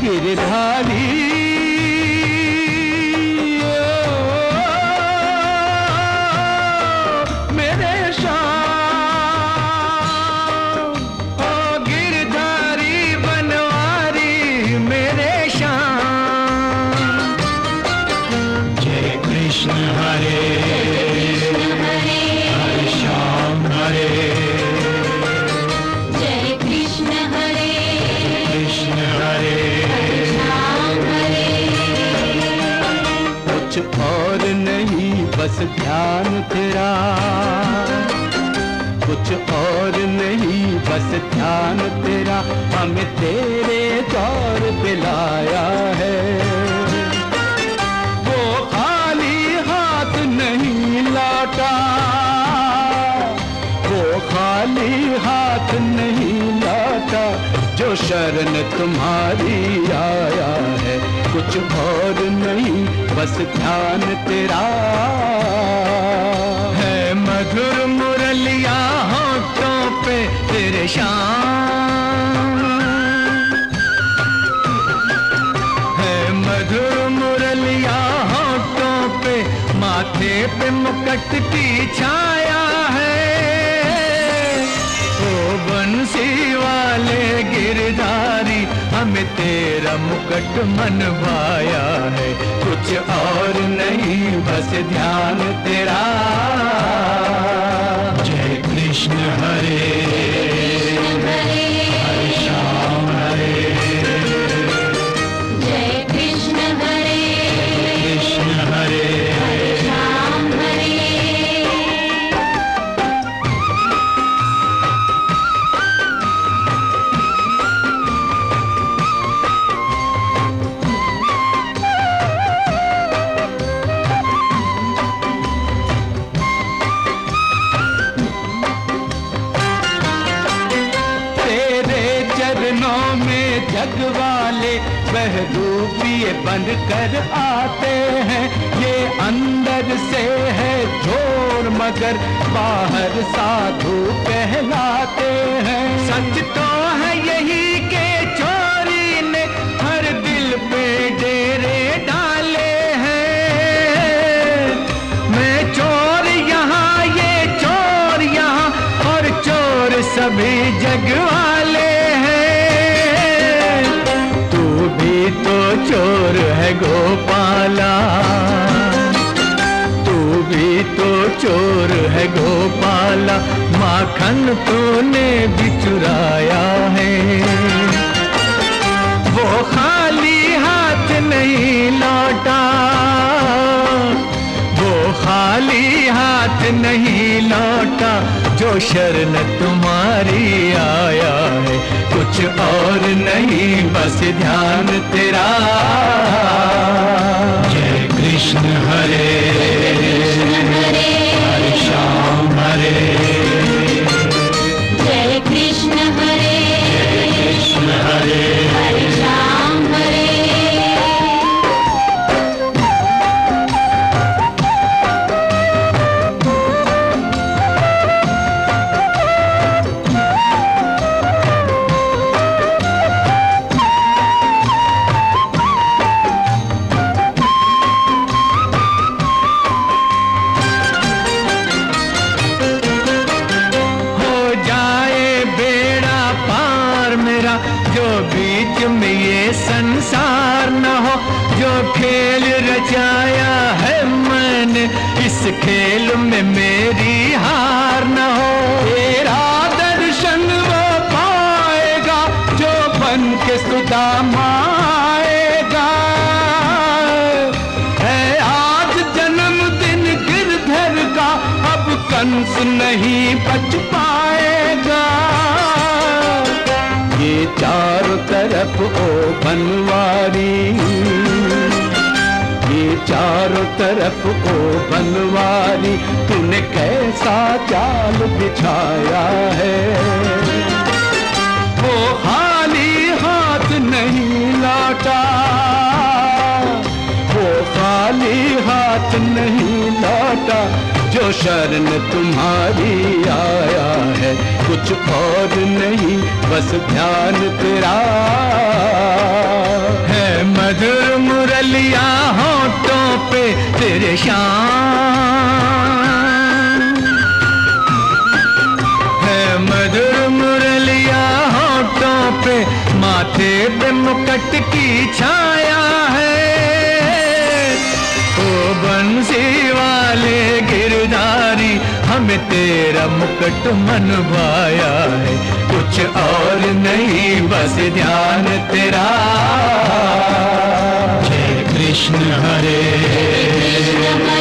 गिरधारी मेरे श्याम, ओ गिरधारी बनवारी मेरे श्याम। जय कृष्ण हरे हरे श्याम हरे, जय कृष्ण हरे कृष्ण हरे श्याम हरे। कुछ और नहीं बस ध्यान तेरा, कुछ और नहीं बस ध्यान तेरा, हमें तेरे दौर पे लाया है। वो खाली हाथ नहीं लौटा, वो खाली हाथ नहीं लौटा, जो शरण तुम्हारी आया है। कुछ और नहीं बस ध्यान तेरा है। मधुर मुरलिया होठों पे तेरे श्याम है, मधुर मुरलिया होठों पे, माथे पे मुकुट की छाया है। ओ बंसी वाले गिरधारी, हमें तेरा मुकुट मन भाया है। कुछ और नहीं बस ध्यान तेरा। जय कृष्ण हरे हरे श्याम हरे, जय कृष्ण हरे कृष्ण हरे श्याम हरे। जग वाले बहरूपिए बन कर आते हैं। ये अंदर से है चोर मगर बाहर साधु कहलाते हैं। सच तो है यही के चोरी ने हर दिल पे डेरे डाले हैं। मैं चोर यहाँ, ये चोर यहाँ, और चोर सभी जग वाले हैं। तो चोर है गोपाला, तू भी तो चोर है गोपाला, माखन तूने भी चुराया है। वो खाली हाथ नहीं लौटा, वो खाली हाथ नहीं लौटा, जो शरण तुम्हारी आया है। कुछ और नहीं बस ध्यान तेरा। जय कृष्ण हरे हरे श्याम हरे, जय कृष्ण हरे कृष्ण हरे हरे श्याम हरे। जो बीच में ये संसार न हो, जो खेल रचाया है मैंने, इस खेल में मेरी हार न हो। तेरा दर्शन वो पाएगा जो बन के सुदामा आएगा। है आज जन्मदिन गिरधर का, अब कंस नहीं बच पाएगा। ये चारों तरफ ओ बनवारी, ये चारों तरफ ओ बनवारी, तूने कैसा जाल बिछाया है। वो खाली हाथ नहीं लौटा, वो खाली हाथ नहीं लौटा, जो शरण तुम्हारी आया है। कुछ और नहीं बस ध्यान तेरा। मधुर मुरलिया होठों पे तेरे शाम है, मधुर मुरलिया होठों पे, माथे पे मुकुट की छाया है। ओ बंसी वाले गिरधारी, हमें तेरा मुकुट मन भाया है, कुछ और नहीं बस ध्यान तेरा। जय कृष्ण हरे कृष्ण